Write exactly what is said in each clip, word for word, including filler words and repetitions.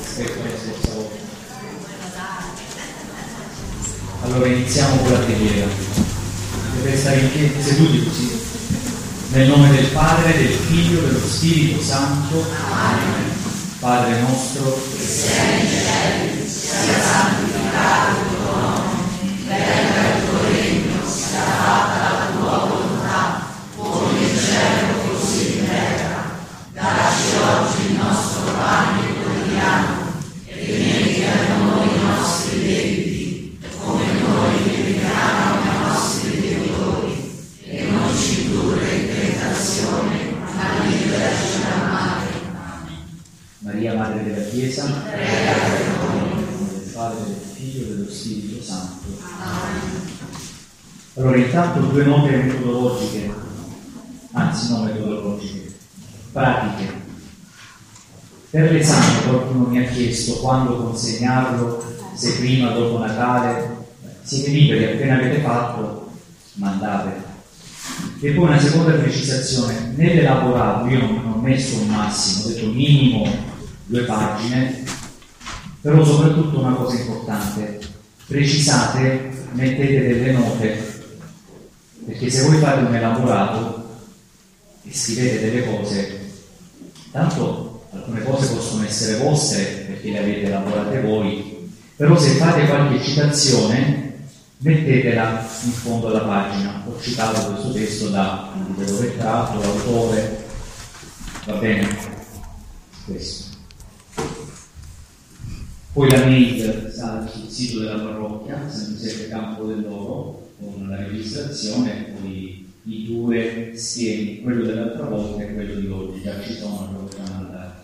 rispetto alla scorsa volta. Allora iniziamo con la preghiera. Potete stare in piedi, seduti così. Nel nome del Padre, del Figlio, dello Spirito Santo. Amen. Padre nostro, che sei in cielo, sia santificato il tuo nome, venga il tuo regno, sia fatta la tua volontà, come in cielo così in terra. Dacci oggi il nostro pane quotidiano e rimetti a noi i nostri debiti, come noi rimediamo ai nostri debitori, e non ci indurre in tentazione, ma liberaci dal male. Maria, Madre della Chiesa, prega per noi. Nel nome del Padre, del Figlio e dello Spirito Santo. Amen. Allora, intanto due note metodologiche, anzi non metodologiche, pratiche. Per l'esame qualcuno mi ha chiesto quando consegnarlo, se prima o dopo Natale. Siete liberi, appena avete fatto, mandate. E poi una seconda precisazione: nell'elaborato io non ho messo un massimo, ho detto minimo due pagine, però soprattutto una cosa importante: precisate, mettete delle note, perché se voi fate un elaborato e scrivete delle cose, tanto alcune cose possono essere vostre perché le avete elaborate voi, però se fate qualche citazione mettetela in fondo alla pagina. Ho citato questo testo da dove è tratto, l'autore, va bene? Questo. Poi la mail sta sul sito della parrocchia, sempre sempre Campo dell'Oro, con la registrazione, poi i due schemi, quello dell'altra volta e quello di oggi, già ci sono, lo possiamo andare.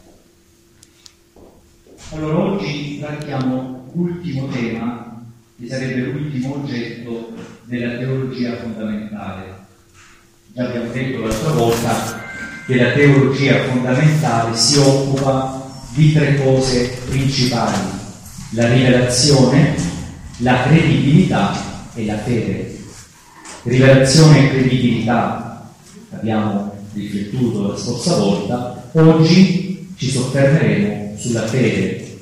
Allora, oggi trattiamo l'ultimo tema, che sarebbe l'ultimo oggetto della teologia fondamentale. Già abbiamo detto l'altra volta che la teologia fondamentale si occupa di tre cose principali: la rivelazione, la credibilità e la fede. Rivelazione e credibilità abbiamo riflettuto la scorsa volta, oggi ci soffermeremo sulla fede.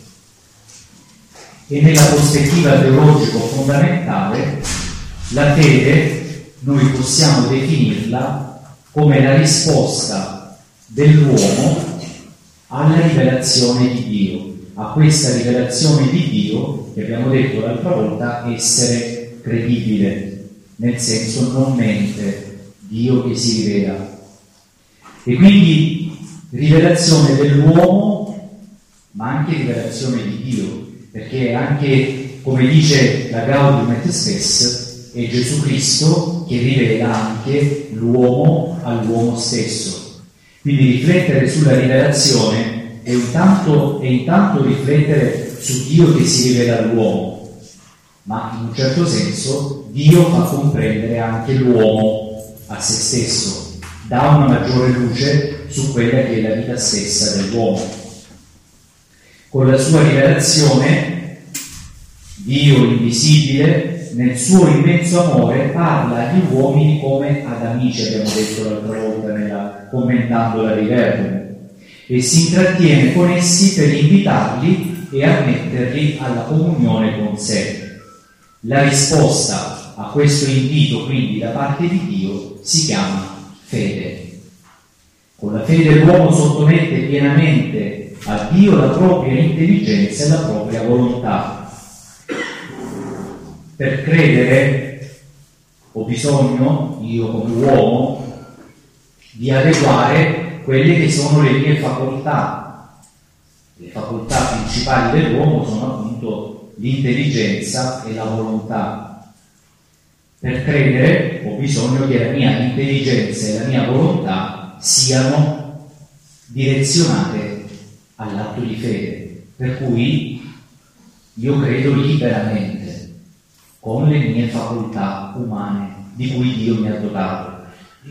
E nella prospettiva teologico fondamentale, la fede noi possiamo definirla come la risposta dell'uomo alla rivelazione di Dio, a questa rivelazione di Dio che abbiamo detto l'altra volta essere credibile, nel senso non mente, Dio che si rivela. E quindi rivelazione dell'uomo, ma anche rivelazione di Dio, perché anche, come dice la Gaudium et Spes, è Gesù Cristo che rivela anche l'uomo all'uomo stesso. Quindi riflettere sulla rivelazione è intanto, è intanto riflettere su Dio che si rivela all'uomo, ma in un certo senso Dio fa comprendere anche l'uomo a se stesso, dà una maggiore luce su quella che è la vita stessa dell'uomo. Con la sua rivelazione, Dio invisibile, nel suo immenso amore, parla agli uomini come ad amici, abbiamo detto l'altra volta nella, commentando la Riverbum, e si intrattiene con essi per invitarli e ammetterli alla comunione con sé. La risposta a questo invito, quindi, da parte di Dio, si chiama fede. Con la fede l'uomo sottomette pienamente a Dio la propria intelligenza e la propria volontà. Per credere ho bisogno, io come uomo, di adeguare quelle che sono le mie facoltà. Le facoltà principali dell'uomo sono appunto l'intelligenza e la volontà. Per credere ho bisogno che la mia intelligenza e la mia volontà siano direzionate all'atto di fede, per cui io credo liberamente, con le mie facoltà umane di cui Dio mi ha dotato.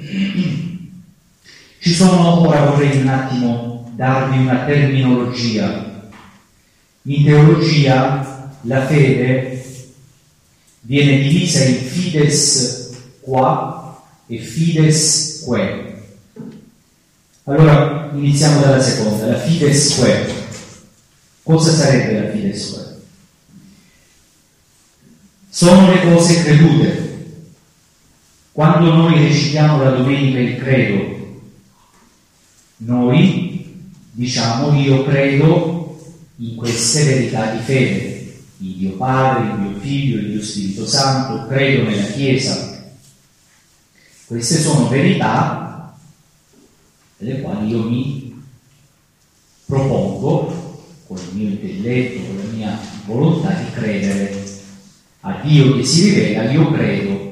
Ci sono, ora vorrei un attimo darvi una terminologia. In teologia la fede viene divisa in fides qua e fides que. Allora iniziamo dalla seconda, la fides que, Cosa sarebbe la fides que? Sono le cose credute. Quando noi recitiamo la domenica il credo, noi diciamo io credo in queste verità di fede, in Dio Padre, in Dio Figlio, in Dio Spirito Santo, credo nella Chiesa. Queste sono verità delle quali io mi propongo con il mio intelletto, con la mia volontà di credere. A Dio che si rivela, io credo.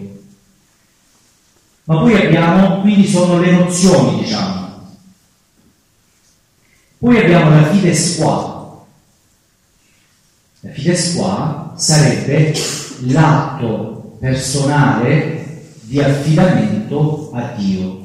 Ma poi abbiamo, quindi sono le nozioni, diciamo. Poi abbiamo la fides qua. La fides qua sarebbe l'atto personale di affidamento a Dio.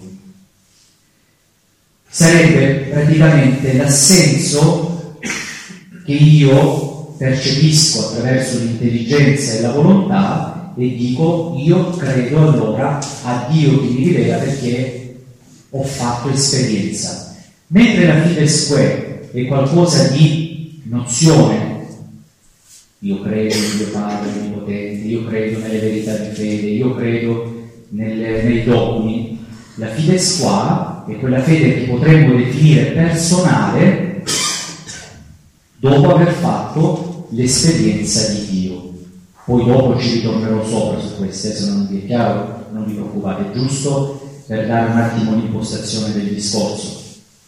Sarebbe praticamente l'assenso che io percepisco attraverso l'intelligenza e la volontà e dico io credo allora a Dio che mi rivela perché ho fatto esperienza. Mentre la fides que è qualcosa di nozione, io credo in Dio Padre Onnipotente, io credo nelle verità di fede, io credo nelle, nei dogmi, la fides qua è quella fede che potremmo definire personale dopo aver fatto l'esperienza di Dio. Poi dopo ci ritornerò sopra su queste, se non vi è chiaro non vi preoccupate, è giusto per dare un attimo l'impostazione del discorso.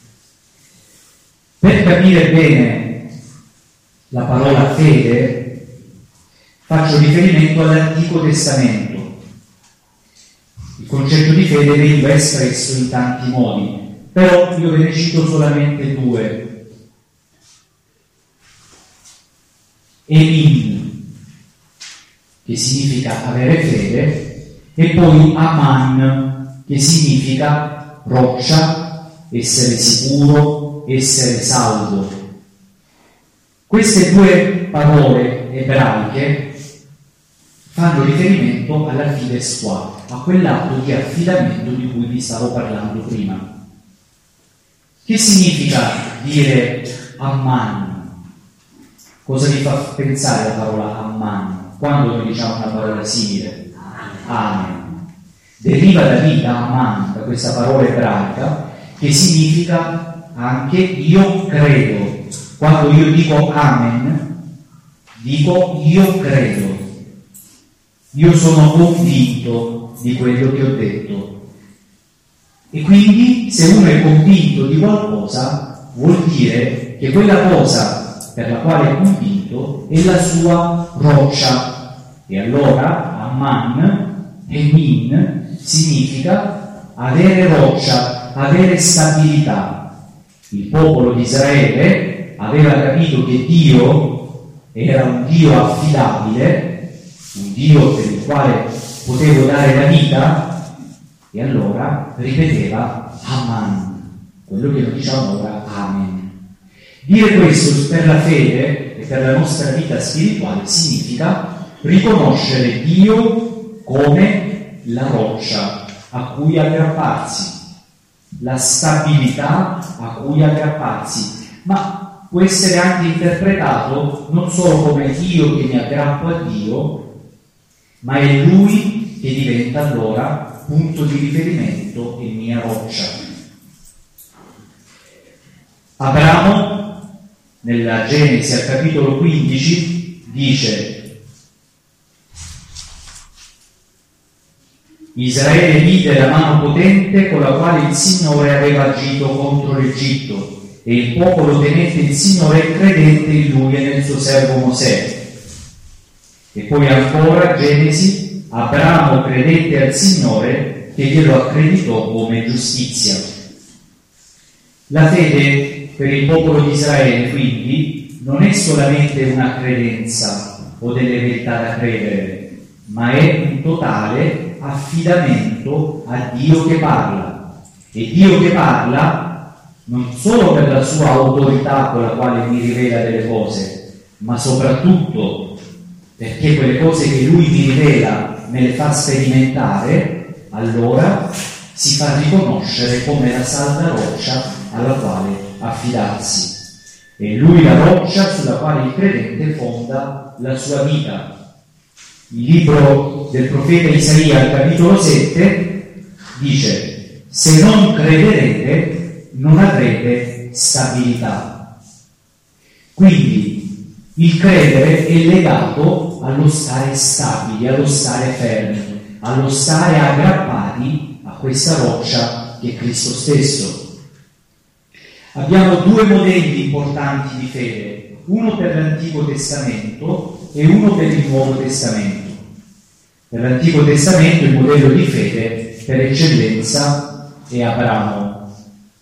Per capire bene la parola fede faccio riferimento all'Antico Testamento. Il concetto di fede veniva espresso in tanti modi, però io ve ne cito solamente due. Emin, che significa avere fede, e poi Aman, che significa roccia, essere sicuro, essere saldo. Queste due parole ebraiche fanno riferimento alla fides qua, a quell'atto di affidamento di cui vi stavo parlando prima. Che significa dire Aman? Cosa vi fa pensare la parola Amman? Quando noi diciamo una parola simile? Amen. Deriva da lì, da Amman, da questa parola ebraica, che significa anche io credo. Quando io dico Amen, dico io credo. Io sono convinto di quello che ho detto. E quindi, se uno è convinto di qualcosa, vuol dire che quella cosa per la quale è convinto è la sua roccia. E allora Amman, Emin, significa avere roccia, avere stabilità. Il popolo di Israele aveva capito che Dio era un Dio affidabile, un Dio per il quale potevo dare la vita, e allora ripeteva Aman, quello che noi diciamo ora Amen. Dire questo per la fede e per la nostra vita spirituale significa riconoscere Dio come la roccia a cui aggrapparsi, la stabilità a cui aggrapparsi, ma può essere anche interpretato non solo come io che mi aggrappo a Dio, ma è Lui che diventa allora punto di riferimento e mia roccia. Abramo nella Genesi al capitolo quindici dice: Israele vide la mano potente con la quale il Signore aveva agito contro l'Egitto, e il popolo temette il Signore e credette in Lui e nel suo servo Mosè. E poi ancora Genesi: Abramo credette al Signore che glielo accreditò come giustizia. La fede per il popolo di Israele, quindi, non è solamente una credenza o delle verità da credere, ma è un totale affidamento a Dio che parla. E Dio che parla non solo per la sua autorità con la quale mi rivela delle cose, ma soprattutto perché quelle cose che Lui mi rivela me le fa sperimentare, allora si fa riconoscere come la salda roccia alla quale affidarsi. È Lui la roccia sulla quale il credente fonda la sua vita. Il libro del profeta Isaia, al capitolo sette, dice: se non crederete, non avrete stabilità. Quindi il credere è legato allo stare stabili, allo stare fermi, allo stare aggrappati a questa roccia che è Cristo stesso. Abbiamo due modelli importanti di fede, uno per l'Antico Testamento e uno per il Nuovo Testamento. Per l'Antico Testamento il modello di fede per eccellenza è Abramo.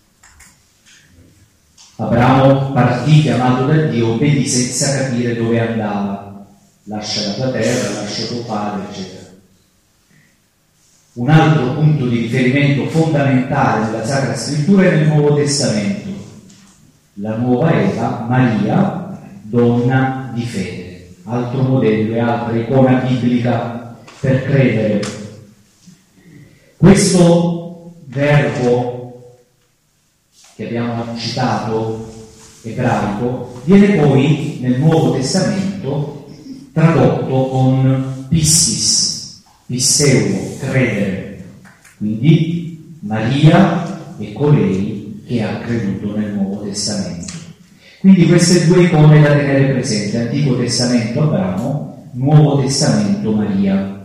Abramo partì chiamato da Dio, obbedì senza capire dove andava. Lascia la tua terra, lascia tuo padre, eccetera. Un altro punto di riferimento fondamentale della Sacra Scrittura è nel Nuovo Testamento. La nuova Eva, Maria, donna di fede. Altro modello e altra icona biblica per credere. Questo verbo che abbiamo citato, ebraico, viene poi nel Nuovo Testamento tradotto con pistis, pisteuo, credere. Quindi Maria è colei che ha creduto nel Nuovo Testamento. Quindi queste due icone da tenere presenti: Antico Testamento Abramo, Nuovo Testamento Maria.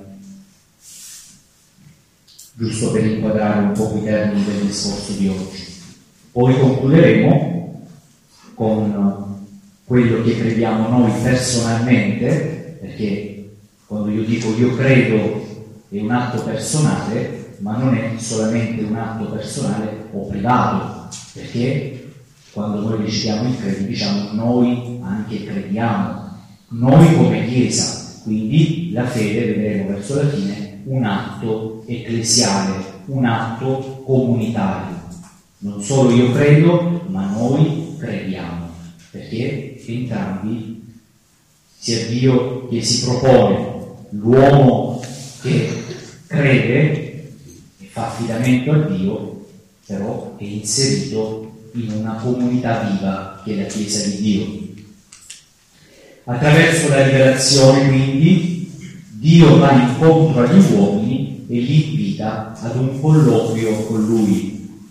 Giusto per inquadrare un po' i termini del discorso di oggi. Poi concluderemo con quello che crediamo noi personalmente, perché quando io dico io credo è un atto personale, ma non è solamente un atto personale o privato, perché quando noi recitiamo il credo diciamo noi anche crediamo, noi come Chiesa. Quindi la fede, vedremo verso la fine, un atto ecclesiale, un atto comunitario. Non solo io credo, ma noi crediamo, perché entrambi, sia Dio che si propone, l'uomo che crede e fa affidamento a Dio, però è inserito in una comunità viva che è la Chiesa di Dio. Attraverso la rivelazione, quindi, Dio va incontro agli uomini e li invita ad un colloquio con Lui.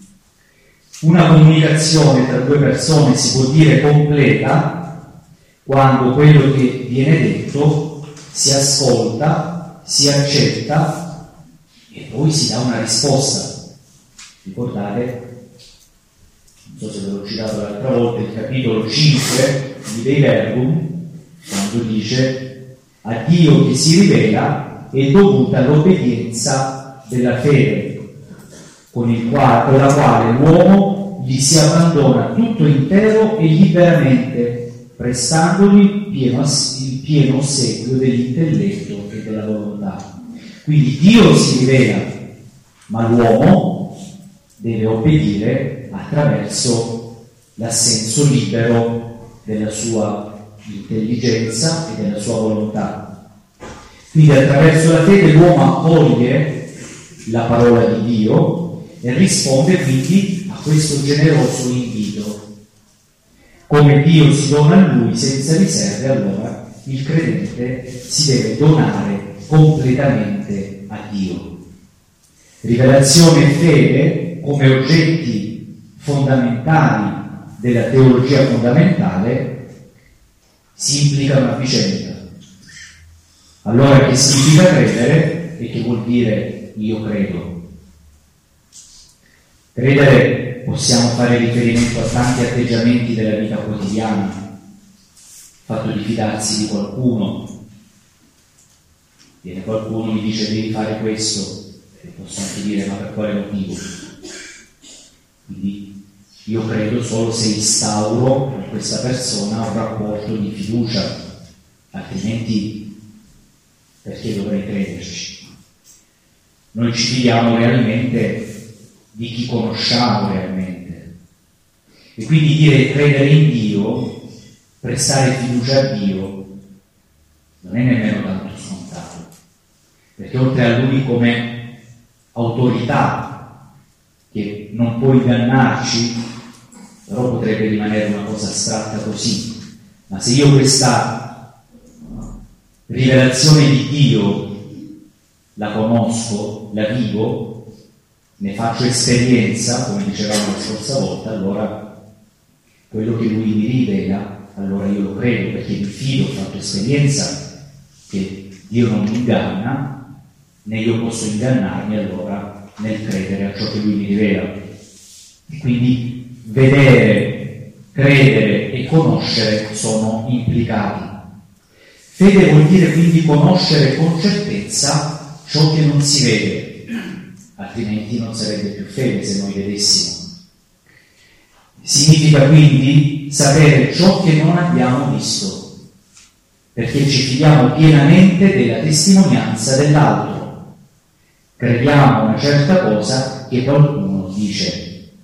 Una comunicazione tra due persone si può dire completa quando quello che viene detto si ascolta, si accetta e poi si dà una risposta. Ricordate, non so se ve l'ho citato l'altra volta, il capitolo cinque di Dei Verbum, quando dice: a Dio che si rivela è dovuta l'obbedienza della fede, con, il quale, con la quale l'uomo gli si abbandona tutto intero e liberamente, prestandogli pieno, il pieno ossequio dell'intelletto e della volontà. Quindi Dio si rivela, ma l'uomo deve obbedire attraverso l'assenso libero della sua intelligenza e della sua volontà. Quindi attraverso la fede l'uomo accoglie la parola di Dio e risponde quindi a questo generoso invito. Come Dio si dona a lui senza riserve, allora il credente si deve donare completamente a Dio. Rivelazione e fede come oggetti fondamentali della teologia fondamentale si implicano a vicenda. Allora che significa credere e che vuol dire io credo? Credere possiamo fare riferimento a tanti atteggiamenti della vita quotidiana, il fatto di fidarsi di qualcuno. Viene qualcuno mi dice devi fare questo, e posso anche dire ma per quale motivo? Quindi io credo solo se instauro con questa persona un rapporto di fiducia, altrimenti perché dovrei crederci? Noi ci fidiamo realmente di chi conosciamo realmente. E quindi dire credere in Dio, prestare fiducia a Dio, non è nemmeno tanto scontato, perché oltre a Lui come autorità che non può ingannarci, però potrebbe rimanere una cosa astratta così. Ma se io questa rivelazione di Dio la conosco, la vivo, ne faccio esperienza, come dicevamo la scorsa volta, allora quello che Lui mi rivela, allora io lo credo, perché mi fido, ho fatto esperienza che Dio non mi inganna, né io posso ingannarmi allora nel credere a ciò che Lui mi rivela. E quindi vedere, credere e conoscere sono implicati. Fede vuol dire quindi conoscere con certezza ciò che non si vede, altrimenti non sarebbe più fede se noi vedessimo. Significa quindi sapere ciò che non abbiamo visto, perché ci fidiamo pienamente della testimonianza dell'altro. Crediamo una certa cosa che qualcuno dice.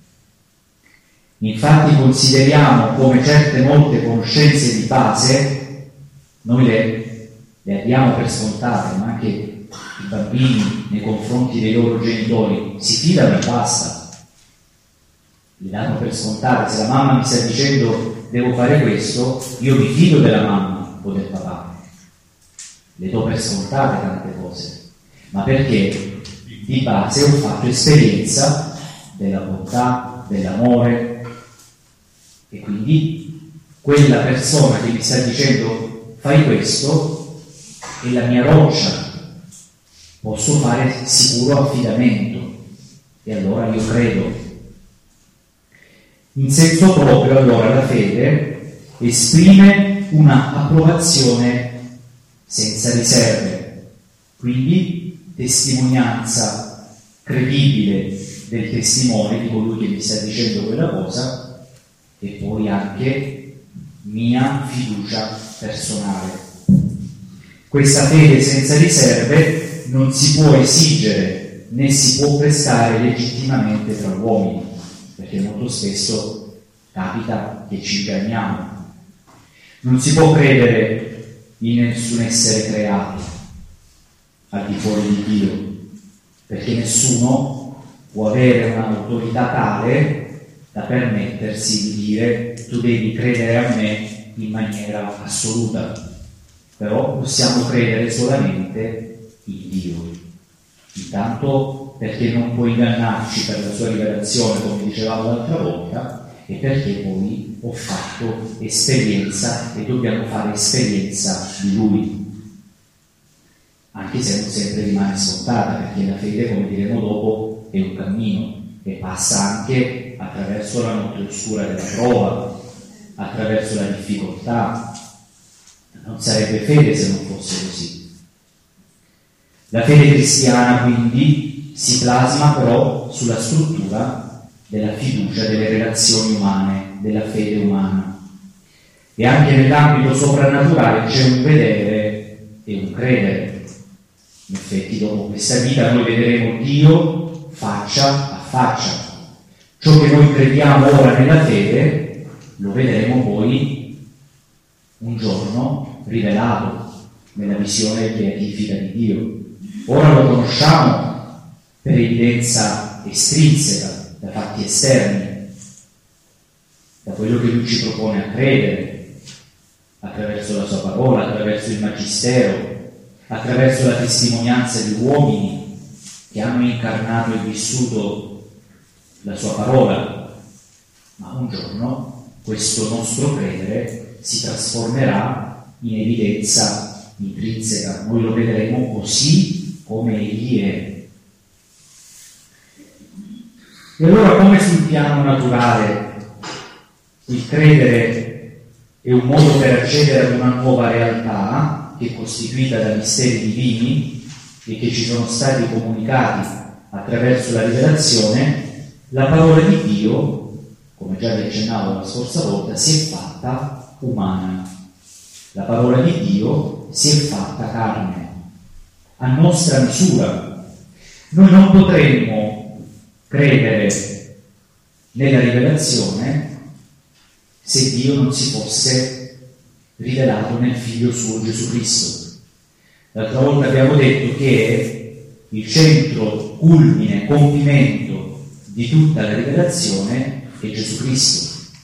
Infatti consideriamo come certe molte conoscenze di base, noi le, le abbiamo per scontate, ma anche i bambini nei confronti dei loro genitori si fidano e basta. Le danno per scontate. Se la mamma mi sta dicendo devo fare questo, io mi fido della mamma o del papà. Le do per scontate tante cose, ma perché di base ho fatto esperienza della bontà, dell'amore, e quindi quella persona che mi sta dicendo fai questo è la mia roccia, posso fare sicuro affidamento, e allora io credo. In senso proprio allora la fede esprime una approvazione senza riserve, quindi testimonianza credibile del testimone, di colui che mi sta dicendo quella cosa, e poi anche mia fiducia personale. Questa fede senza riserve non si può esigere né si può prestare legittimamente tra uomini, perché molto spesso capita che ci inganniamo. Non si può credere in nessun essere creato al di fuori di Dio, perché nessuno può avere un'autorità tale da permettersi di dire tu devi credere a me in maniera assoluta. Però possiamo credere solamente in Dio, intanto perché non può ingannarci per la sua rivelazione, come dicevamo l'altra volta, e perché poi ho fatto esperienza e dobbiamo fare esperienza di Lui, anche se non sempre rimane scontata, perché la fede, come diremo dopo, è un cammino e passa anche attraverso la notte oscura della prova, attraverso la difficoltà. Non sarebbe fede se non fosse così. La fede cristiana quindi si plasma però sulla struttura della fiducia delle relazioni umane, della fede umana. E anche nell'ambito soprannaturale c'è un vedere e un credere. In effetti dopo questa vita noi vedremo Dio faccia a faccia. Ciò che noi crediamo ora nella fede lo vedremo poi un giorno rivelato nella visione beatifica di Dio. Ora lo conosciamo per evidenza estrinseca, da fatti esterni, da quello che Lui ci propone a credere, attraverso la sua parola, attraverso il magistero, attraverso la testimonianza di uomini che hanno incarnato e vissuto la sua parola. Ma un giorno questo nostro credere si trasformerà in evidenza intrinseca. Noi lo vedremo così come Egli è. E allora, come sul piano naturale il credere è un modo per accedere ad una nuova realtà che è costituita da misteri divini e che ci sono stati comunicati attraverso la rivelazione, la parola di Dio, come già vi accennavo la scorsa volta, si è fatta umana. La parola di Dio si è fatta carne, a nostra misura. Noi non potremmo credere nella rivelazione se Dio non si fosse rivelato nel Figlio suo Gesù Cristo. L'altra volta abbiamo detto che il centro, culmine, compimento di tutta la rivelazione è Gesù Cristo.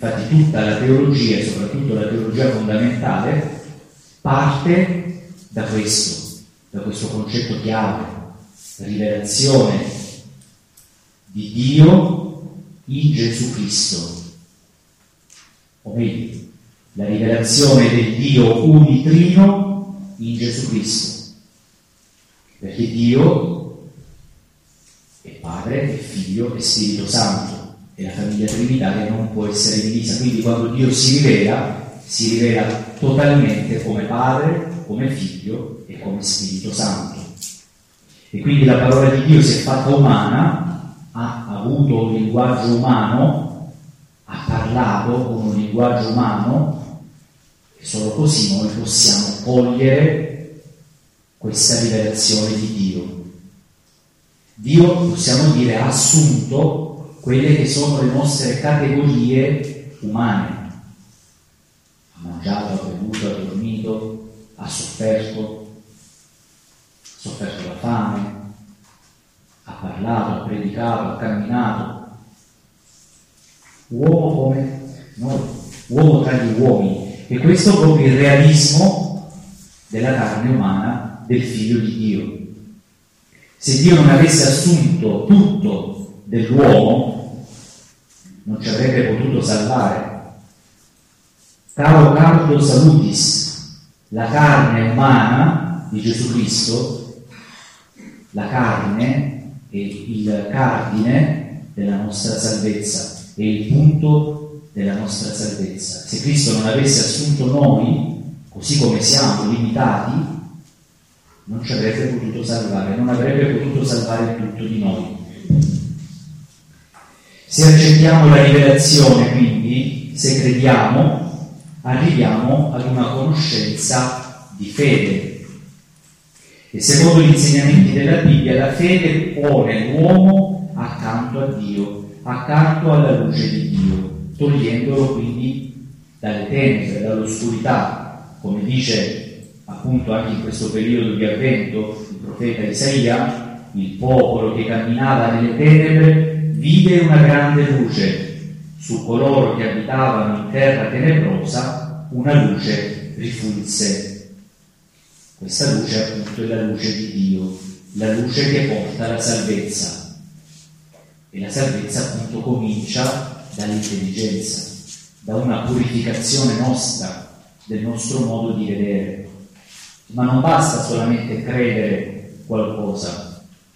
Infatti tutta la teologia, e soprattutto la teologia fondamentale, parte da questo, da questo concetto chiave, rivelazione di Dio in Gesù Cristo. O meglio, la rivelazione del Dio unitrino in Gesù Cristo. Perché Dio è Padre, è Figlio e Spirito Santo. E la famiglia trinitaria non può essere divisa, quindi quando Dio si rivela, si rivela totalmente come Padre, come Figlio e come Spirito Santo. E quindi la parola di Dio si è fatta umana, ha avuto un linguaggio umano, ha parlato con un linguaggio umano, e solo così noi possiamo cogliere questa rivelazione di Dio. Dio, possiamo dire, ha assunto quelle che sono le nostre categorie umane. Ha mangiato, ha bevuto, ha dormito, ha sofferto, ha sofferto la fame, ha parlato, ha predicato, ha camminato. Uomo come noi, uomo tra gli uomini. E questo è proprio il realismo della carne umana del Figlio di Dio. Se Dio non avesse assunto tutto dell'uomo, non ci avrebbe potuto salvare. Caro Cardo Salutis, la carne umana di Gesù Cristo, la carne è il cardine della nostra salvezza, è il punto della nostra salvezza. Se Cristo non avesse assunto noi, così come siamo limitati, non ci avrebbe potuto salvare, non avrebbe potuto salvare il tutto di noi. Se accettiamo la rivelazione, quindi, se crediamo, arriviamo ad una conoscenza di fede. E secondo gli insegnamenti della Bibbia, la fede pone l'uomo accanto a Dio, accanto alla luce di Dio, togliendolo quindi dalle tenebre, dall'oscurità, come dice appunto anche in questo periodo di Avvento il profeta Isaia: il popolo che camminava nelle tenebre vide una grande luce, su coloro che abitavano in terra tenebrosa una luce rifulse. Questa luce appunto è la luce di Dio, la luce che porta la salvezza. E la salvezza appunto comincia dall'intelligenza, da una purificazione nostra, del nostro modo di vedere. Ma non basta solamente credere qualcosa.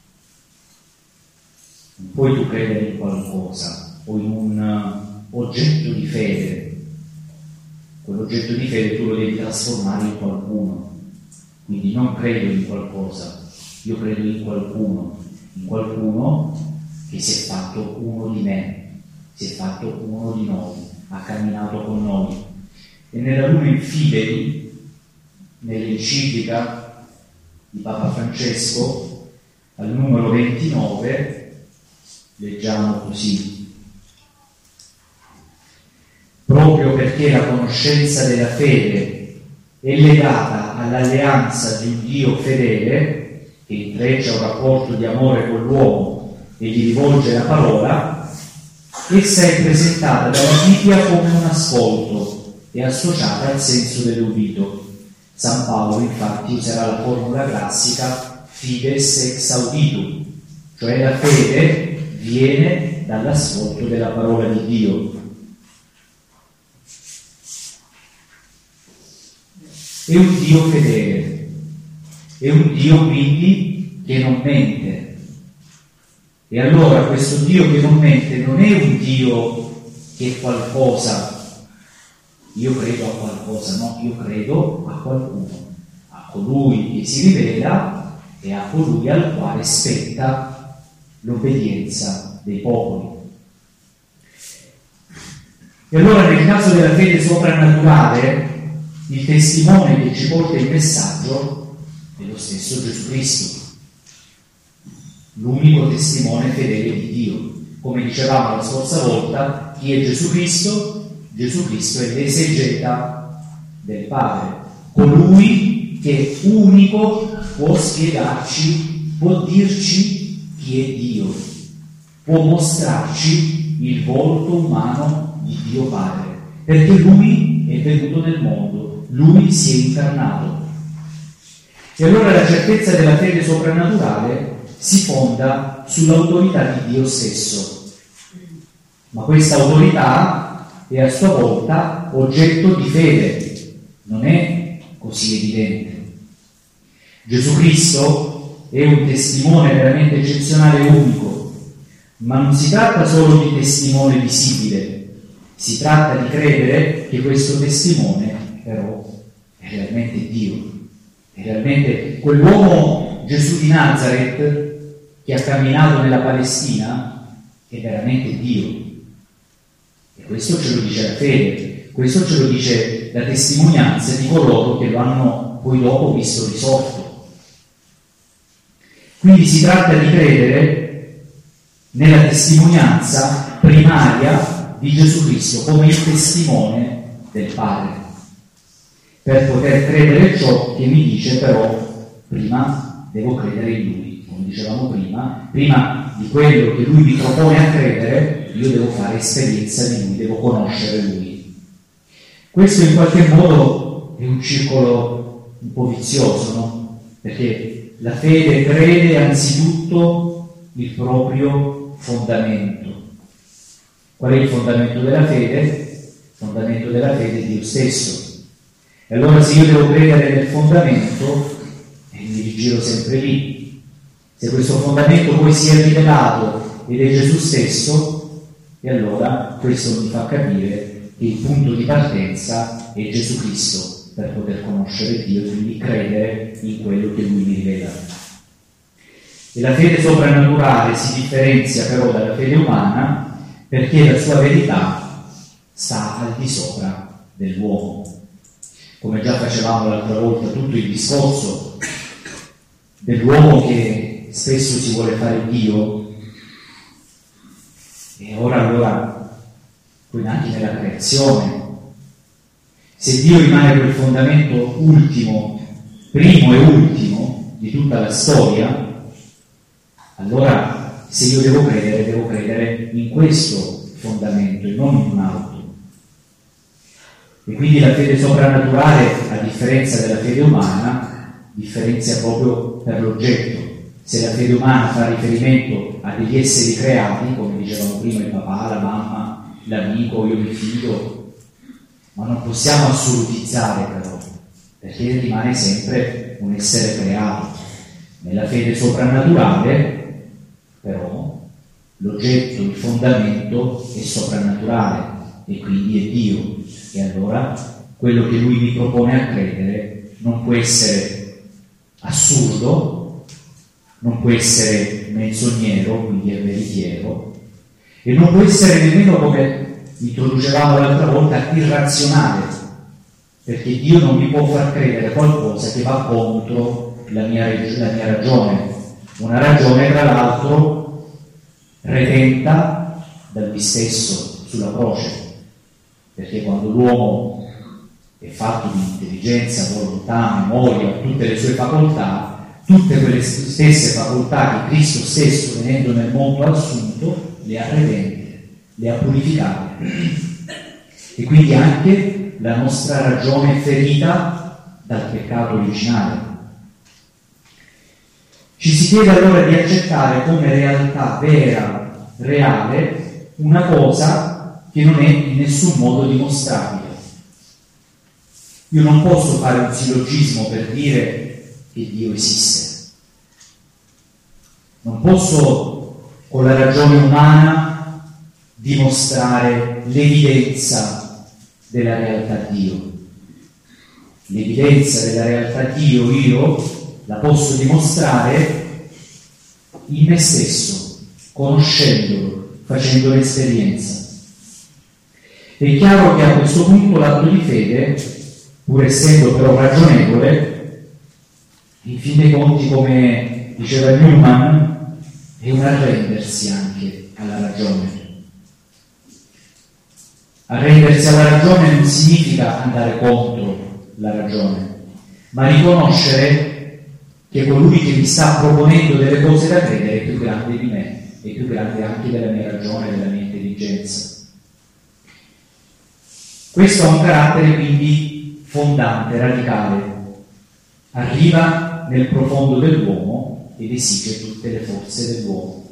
Non puoi tu credere in qualcosa o in un oggetto di fede. Quell'oggetto di fede tu lo devi trasformare in qualcuno. Quindi non credo in qualcosa, io credo in qualcuno, in qualcuno che si è fatto uno di me, si è fatto uno di noi, ha camminato con noi. E nella Lumen Fidei, nell'enciclica di Papa Francesco, al numero ventinove, leggiamo così: proprio perché la conoscenza della fede è legata all'alleanza di un Dio fedele, che intreccia un rapporto di amore con l'uomo e gli rivolge la parola, essa è presentata dalla Bibbia come un ascolto e associata al senso dell'udito. San Paolo infatti userà la formula classica fides ex auditum, cioè la fede viene dall'ascolto della parola di Dio. È un Dio fedele, è un Dio quindi che non mente. E allora questo Dio che non mente non è un Dio che è qualcosa, io credo a qualcosa, no, io credo a qualcuno, a colui che si rivela e a colui al quale spetta l'obbedienza dei popoli. E allora nel caso della fede soprannaturale, il testimone che ci porta il messaggio è lo stesso Gesù Cristo, l'unico testimone fedele di Dio. Come dicevamo la scorsa volta, chi è Gesù Cristo? Gesù Cristo è l'esegeta del Padre, colui che unico può spiegarci, può dirci chi è Dio, può mostrarci il volto umano di Dio Padre, perché Lui è venuto nel mondo, Lui si è incarnato. E allora la certezza della fede soprannaturale si fonda sull'autorità di Dio stesso. Ma questa autorità è a sua volta oggetto di fede, non è così evidente. Gesù Cristo è un testimone veramente eccezionale e unico, ma non si tratta solo di testimone visibile, si tratta di credere che questo testimone però è realmente Dio. E realmente quell'uomo Gesù di Nazareth che ha camminato nella Palestina è veramente Dio. E questo ce lo dice la fede, questo ce lo dice la testimonianza di coloro che lo hanno poi dopo visto risorto. Quindi si tratta di credere nella testimonianza primaria di Gesù Cristo come il testimone del Padre. Per poter credere ciò che mi dice, però, prima devo credere in Lui. Come dicevamo prima, prima di quello che Lui mi propone a credere, io devo fare esperienza di Lui, devo conoscere Lui. Questo in qualche modo è un circolo un po' vizioso, no? Perché la fede crede anzitutto il proprio fondamento. Qual è il fondamento della fede? Il fondamento della fede è Dio stesso. E allora se io devo credere nel fondamento, eh, mi rigiro sempre lì. Se questo fondamento poi si è rivelato ed è Gesù stesso, e allora questo mi fa capire che il punto di partenza è Gesù Cristo per poter conoscere Dio e quindi credere in quello che Lui mi rivela. E la fede soprannaturale si differenzia però dalla fede umana perché la sua verità sta al di sopra dell'uomo. Come già facevamo l'altra volta, tutto il discorso dell'uomo che spesso si vuole fare Dio, e ora allora, quindi anche nella creazione, se Dio rimane quel fondamento ultimo, primo e ultimo di tutta la storia, allora se io devo credere, devo credere in questo fondamento e non in un altro. E quindi la fede soprannaturale, a differenza della fede umana, differenzia proprio per l'oggetto. Se la fede umana fa riferimento a degli esseri creati, come dicevamo prima, il papà, la mamma, l'amico, io mi fido, ma non possiamo assolutizzare però, perché rimane sempre un essere creato. Nella fede soprannaturale, però, l'oggetto, il fondamento è soprannaturale e quindi è Dio. E allora quello che Lui mi propone a credere non può essere assurdo, non può essere menzognero, quindi è veritiero, e non può essere nemmeno, come introducevamo l'altra volta, irrazionale, perché Dio non mi può far credere qualcosa che va contro la mia, la mia ragione, una ragione tra l'altro redenta da Lui stesso sulla croce. Perché quando l'uomo è fatto di intelligenza, volontà, memoria, tutte le sue facoltà, tutte quelle stesse facoltà che Cristo stesso, venendo nel mondo, ha assunto, le ha redente, le ha purificate. E quindi anche la nostra ragione ferita dal peccato originale. Ci si chiede allora di accettare come realtà vera, reale, una cosa che non è in nessun modo dimostrabile. Io non posso fare un sillogismo per dire che Dio esiste. Non posso con la ragione umana dimostrare l'evidenza della realtà Dio. L'evidenza della realtà Dio io la posso dimostrare in me stesso, conoscendolo, facendo l'esperienza. È chiaro che a questo punto l'atto di fede, pur essendo però ragionevole, in fin dei conti, come diceva Newman, è un arrendersi anche alla ragione. Arrendersi alla ragione non significa andare contro la ragione, ma riconoscere che colui che mi sta proponendo delle cose da credere è più grande di me, è più grande anche della mia ragione, della mia intelligenza. Questo ha un carattere quindi fondante, radicale. Arriva nel profondo dell'uomo ed esige tutte le forze dell'uomo.